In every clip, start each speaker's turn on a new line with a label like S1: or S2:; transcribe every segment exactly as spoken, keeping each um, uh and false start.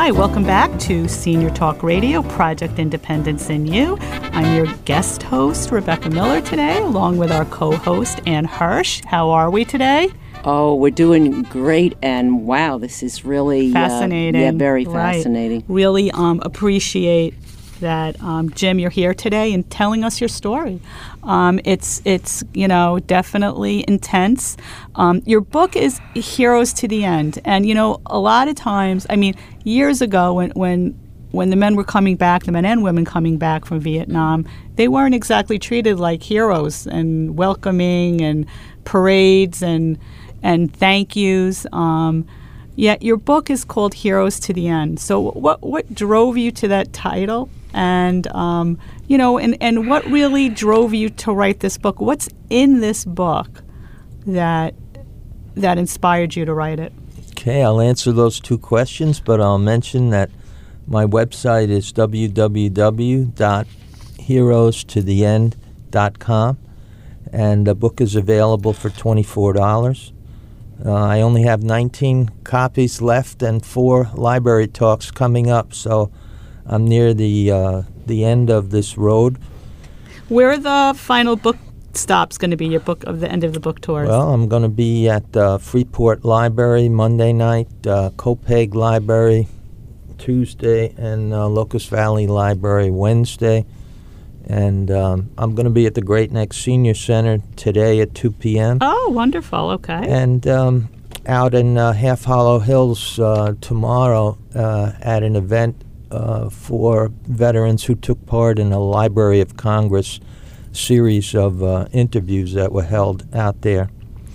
S1: Hi, welcome back to Senior Talk Radio, Project Independence in You. I'm your guest host, Rebecca Miller, today, along with our co-host, Ann Hirsch. How are we today?
S2: Oh, we're doing great, and wow, this is really
S1: fascinating.
S2: Uh, yeah, very fascinating.
S1: Right. Really um, appreciate that, um, Jim, you're here today and telling us your story. Um, it's it's you know definitely intense. Um, your book is Heroes to the End, and you know a lot of times, I mean, years ago when when when the men were coming back, the men and women coming back from Vietnam, they weren't exactly treated like heroes and welcoming and parades and and thank yous. Um, yet your book is called Heroes to the End. So what what drove you to that title? And, um, you know, and, and what really drove you to write this book? What's in this book that that inspired you to write it?
S3: Okay, I'll answer those two questions, but I'll mention that my website is w w w dot heroes to the end dot com, and the book is available for twenty-four dollars. Uh, I only have nineteen copies left and four library talks coming up, so I'm near the uh, the end of this road.
S1: Where are the final book stops going to be, your book of the end of the book tours?
S3: Well, I'm going to be at uh, Freeport Library Monday night, uh, Copiague Library Tuesday, and uh, Locust Valley Library Wednesday. And um, I'm going to be at the Great Neck Senior Center today at two p.m.
S1: Oh, wonderful. Okay.
S3: And um, out in uh, Half Hollow Hills uh, tomorrow uh, at an event Uh, for veterans who took part in a Library of Congress series of uh, interviews that were held out there.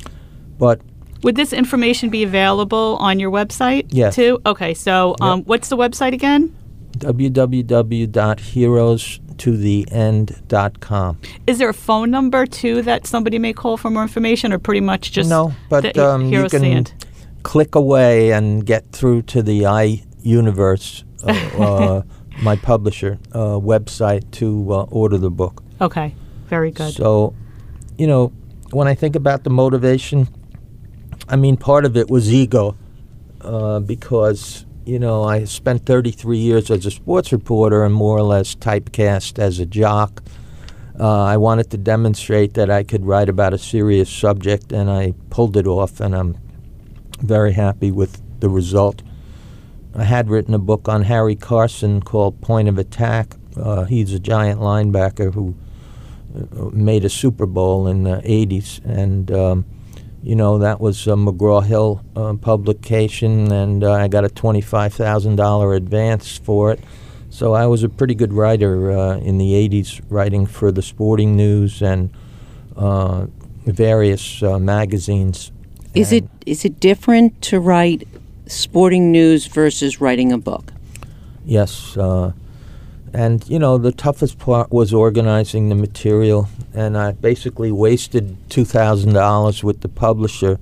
S3: But
S1: would this information be available on your website
S3: yes.
S1: too? Okay, so um,
S3: yep.
S1: What's the website again?
S3: w w w dot heroes to the end dot com.
S1: Is there a phone number too that somebody may call for more information, or pretty much just
S3: no? But
S1: the
S3: um, you
S1: Heroes to the
S3: can
S1: End?
S3: Click away and get through to the iUniverse. uh, uh, my publisher uh, website to uh, order the book.
S1: Okay, very good.
S3: So, you know, when I think about the motivation, I mean, part of it was ego uh, because, you know, I spent thirty-three years as a sports reporter and more or less typecast as a jock. Uh, I wanted to demonstrate that I could write about a serious subject, and I pulled it off, and I'm very happy with the result. I had written a book on Harry Carson called Point of Attack. Uh, he's a giant linebacker who uh, made a Super Bowl in the eighties. And, um, you know, that was a McGraw-Hill uh, publication, and uh, I got a twenty-five thousand dollars advance for it. So I was a pretty good writer uh, in the eighties, writing for the Sporting News and uh, various uh, magazines.
S2: Is
S3: and
S2: it is it different to write sporting news versus writing a book?
S3: Yes. Uh, and, you know, the toughest part was organizing the material, and I basically wasted two thousand dollars with the publisher.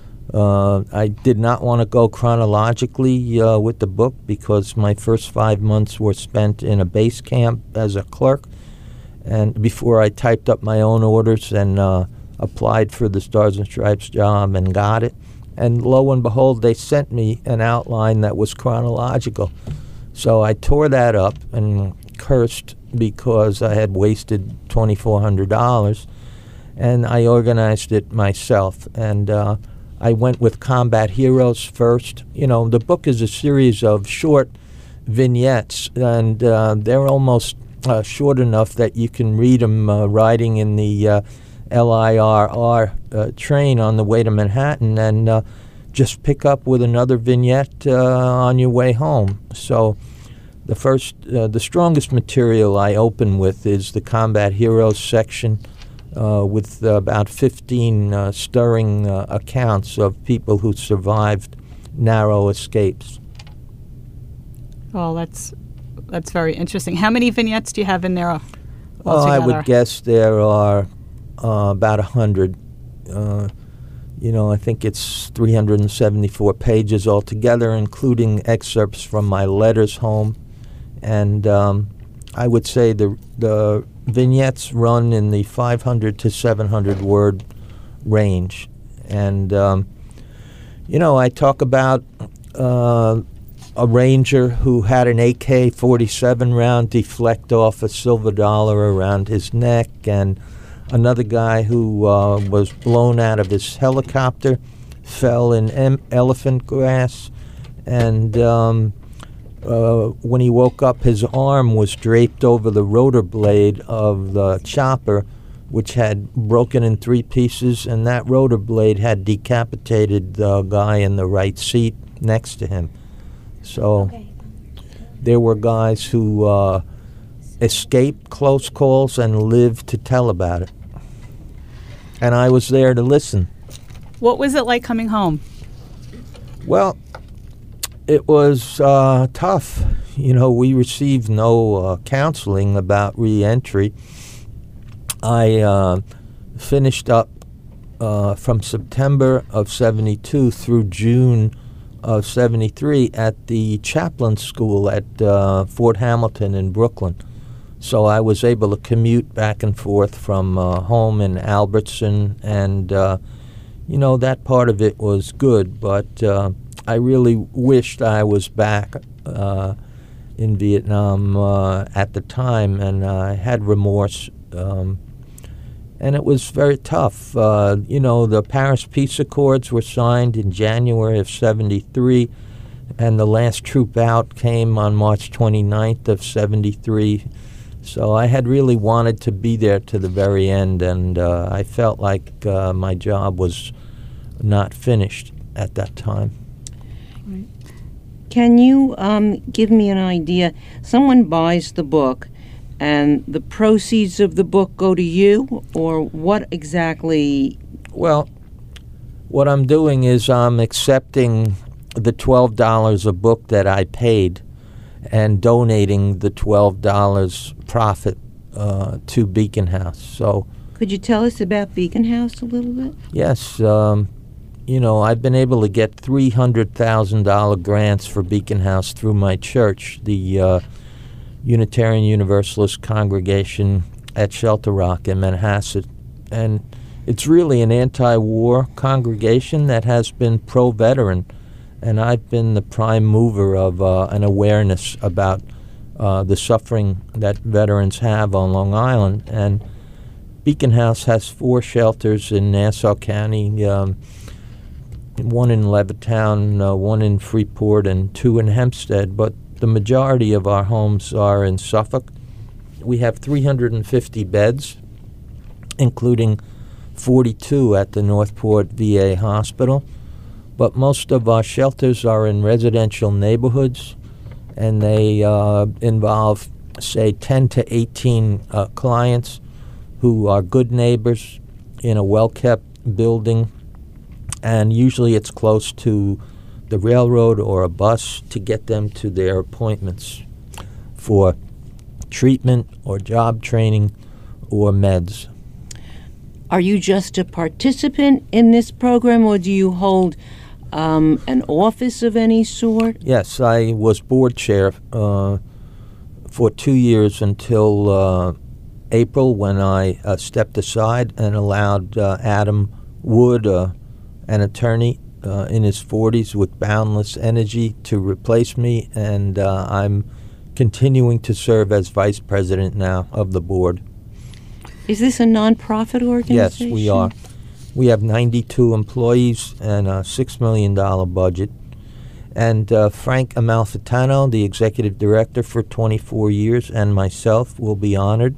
S3: Uh, I did not want to go chronologically uh, with the book because my first five months were spent in a base camp as a clerk, and before I typed up my own orders and uh, applied for the Stars and Stripes job and got it. And lo and behold, they sent me an outline that was chronological. So I tore that up and cursed because I had wasted twenty-four hundred dollars, and I organized it myself. And uh, I went with Combat Heroes first. You know, the book is a series of short vignettes, and uh, they're almost uh, short enough that you can read them uh, riding in the uh, L I R R uh, train on the way to Manhattan, and uh, just pick up with another vignette uh, on your way home. So the first, uh, the strongest material I open with is the Combat Heroes section uh, with uh, about fifteen uh, stirring uh, accounts of people who survived narrow escapes.
S1: Oh, that's that's very interesting. How many vignettes do you have in there altogether?
S3: Oh, I would guess there are Uh, about a hundred. Uh, you know, I think it's three hundred seventy-four pages altogether, including excerpts from my letters home. And um, I would say the the vignettes run in the five hundred to seven hundred word range. And, um, you know, I talk about uh, a ranger who had an A K forty-seven round deflect off a silver dollar around his neck, and another guy who uh, was blown out of his helicopter, fell in em- elephant grass, and um, uh, when he woke up, his arm was draped over the rotor blade of the chopper, which had broken in three pieces, and that rotor blade had decapitated the guy in the right seat next to him. So
S4: Okay.
S3: there were guys who uh, escaped close calls and lived to tell about it. And I was there to listen.
S1: What was it like coming home?
S3: Well, it was uh, tough. You know, we received no uh, counseling about re-entry. I uh, finished up uh, from September of seventy-two through June of seventy-three at the chaplain school at uh, Fort Hamilton in Brooklyn. So I was able to commute back and forth from uh, home in Albertson, and, uh, you know, that part of it was good, but uh, I really wished I was back uh, in Vietnam uh, at the time, and I had remorse. Um, And it was very tough. Uh, you know, the Paris Peace Accords were signed in January of seventy-three, and the last troop out came on March twenty-ninth of seventy-three. So I had really wanted to be there to the very end, and uh, I felt like uh, my job was not finished at that time.
S2: Can you um, give me an idea? Someone buys the book, and the proceeds of the book go to you, or what exactly?
S3: Well, what I'm doing is I'm accepting the twelve dollars a book that I paid and donating the twelve dollars profit uh, to Beacon House. So,
S2: Could you tell us about Beacon House a little bit?
S3: yes, um, you know, I've been able to get three hundred thousand dollars grants for Beacon House through my church, the uh, Unitarian Universalist Congregation at Shelter Rock in Manhasset. And it's really an anti-war congregation that has been pro-veteran, and I've been the prime mover of uh, an awareness about uh, the suffering that veterans have on Long Island. And Beacon House has four shelters in Nassau County, um, one in Levittown, uh, one in Freeport, and two in Hempstead, but the majority of our homes are in Suffolk. We have three hundred fifty beds, including forty-two at the Northport V A Hospital. But most of our shelters are in residential neighborhoods, and they uh, involve, say, ten to eighteen uh, clients who are good neighbors in a well-kept building, and usually it's close to the railroad or a bus to get them to their appointments for treatment or job training or meds.
S2: Are you just a participant in this program, or do you hold um, an office of any sort?
S3: Yes, I was board chair uh, for two years until uh, April, when I uh, stepped aside and allowed uh, Adam Wood, uh, an attorney uh, in his forties with boundless energy, to replace me, and uh, I'm continuing to serve as vice president now of the board.
S2: Is this a nonprofit
S3: Yes,
S2: organization?
S3: we are. We have ninety-two employees and a six million dollars budget. And uh, Frank Amalfitano, the executive director for twenty-four years, and myself will be honored,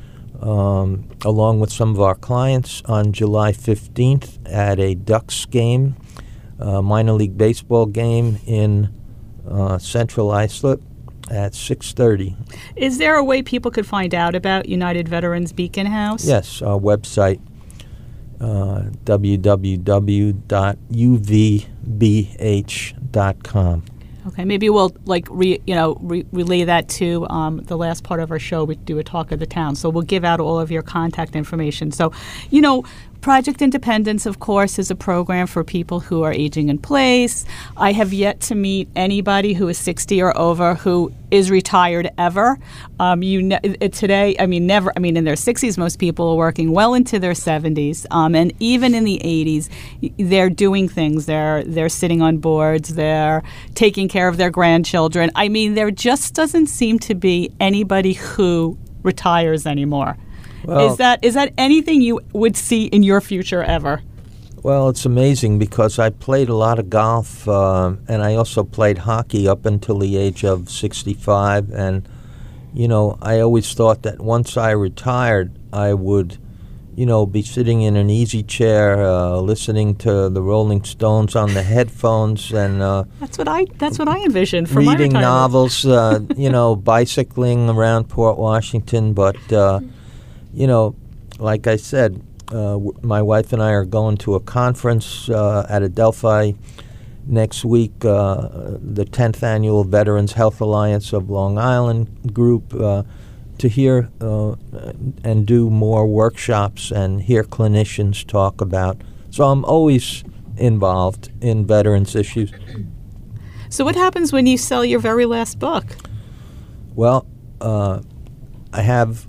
S3: um, along with some of our clients, on July fifteenth at a Ducks game, a minor league baseball game in uh, Central Islip at six thirty.
S1: Is there a way people could find out about United Veterans Beacon House?
S3: Yes, our website, uh, w w w dot u v b h dot com.
S1: Okay, maybe we'll like re, you know re- relay that to um, the last part of our show. We do a talk of the town, so we'll give out all of your contact information. So, you know, Project Independence, of course, is a program for people who are aging in place. I have yet to meet anybody who is sixty or over who is retired ever. Um, you ne- today, I mean, never. I mean, in their sixties, most people are working well into their seventies, um, and even in the eighties, they're doing things. They're they're sitting on boards. They're taking care of their grandchildren. I mean, there just doesn't seem to be anybody who retires anymore.
S3: Well,
S1: is that is that anything you would see in your future ever?
S3: Well, it's amazing because I played a lot of golf, uh, and I also played hockey up until the age of sixty-five. And, you know, I always thought that once I retired, I would, you know, be sitting in an easy chair, uh, listening to the Rolling Stones on the headphones, and uh,
S1: that's what I that's what I envisioned for my
S3: reading
S1: retirement.
S3: novels, uh, you know, bicycling around Port Washington. But, uh, you know, like I said, Uh, w- my wife and I are going to a conference uh, at Adelphi next week, uh, the tenth Annual Veterans Health Alliance of Long Island group, uh, to hear uh, and do more workshops and hear clinicians talk about. So I'm always involved in veterans issues.
S1: So what happens when you sell your very last book?
S3: Well, uh, I have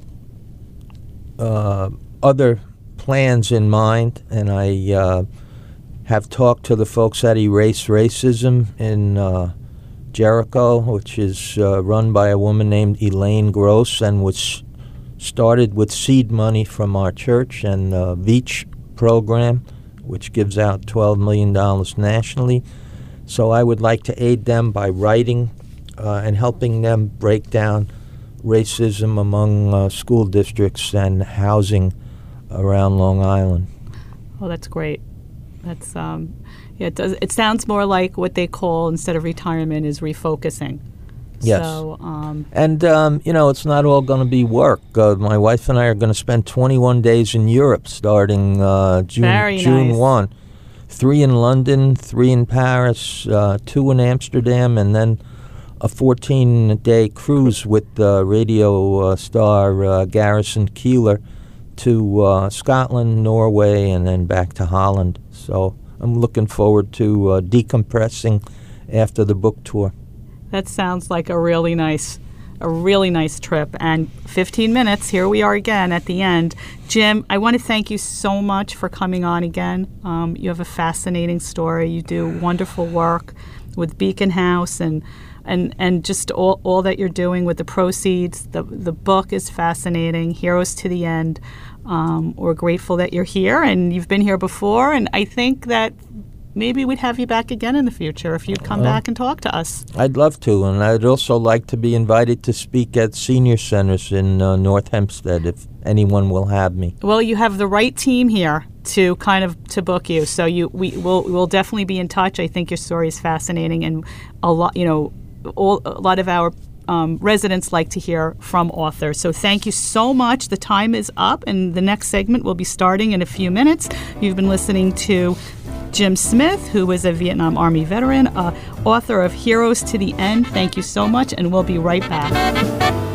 S3: uh, other plans in mind, and I uh, have talked to the folks at Erase Racism in uh, Jericho, which is uh, run by a woman named Elaine Gross, and was started with seed money from our church and the VEACH program, which gives out twelve million dollars nationally. So I would like to aid them by writing uh, and helping them break down racism among uh, school districts and housing around Long Island.
S1: Oh, that's great. That's um, yeah. It does. It sounds more like what they call, instead of retirement, is refocusing.
S3: Yes.
S1: So, um,
S3: and um, you know, it's not all going to be work. Uh, my wife and I are going to spend twenty-one days in Europe, starting uh, June
S1: Very
S3: June
S1: nice.
S3: one. Three in London, three in Paris, uh, two in Amsterdam, and then a fourteen-day cruise with uh, radio uh, star uh, Garrison Keillor to uh, Scotland, Norway, and then back to Holland. So I'm looking forward to uh, decompressing after the book tour.
S1: that sounds like a really nice, a really nice trip. And fifteen minutes, here we are again at the end. Jim, I want to thank you so much for coming on again. Um, you have a fascinating story. You do wonderful work with Beacon House and and and just all, all that you're doing with the proceeds. The the book is fascinating, Heroes to the End. Um, we're grateful that you're here, and you've been here before, and I think that maybe we'd have you back again in the future if you'd come uh, back and talk to us.
S3: I'd love to, and I'd also like to be invited to speak at senior centers in uh, North Hempstead if anyone will have me.
S1: Well, you have the right team here to kind of to book you, so you we will we'll definitely be in touch. I think your story is fascinating, and a lot, you know, all, a lot of our um, residents like to hear from authors. So thank you so much. The time is up, and the next segment will be starting in a few minutes. You've been listening to Jim Smith, who is a Vietnam Army veteran, uh, author of Heroes to the End. Thank you so much, and we'll be right back.